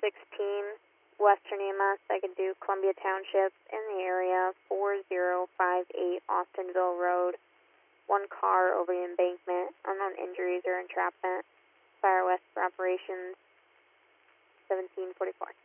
Western EMS. I could do Columbia Township in the area, 4058 Austinville Road. One car over the embankment, unknown injuries or entrapment. Fire West for operations, 1744.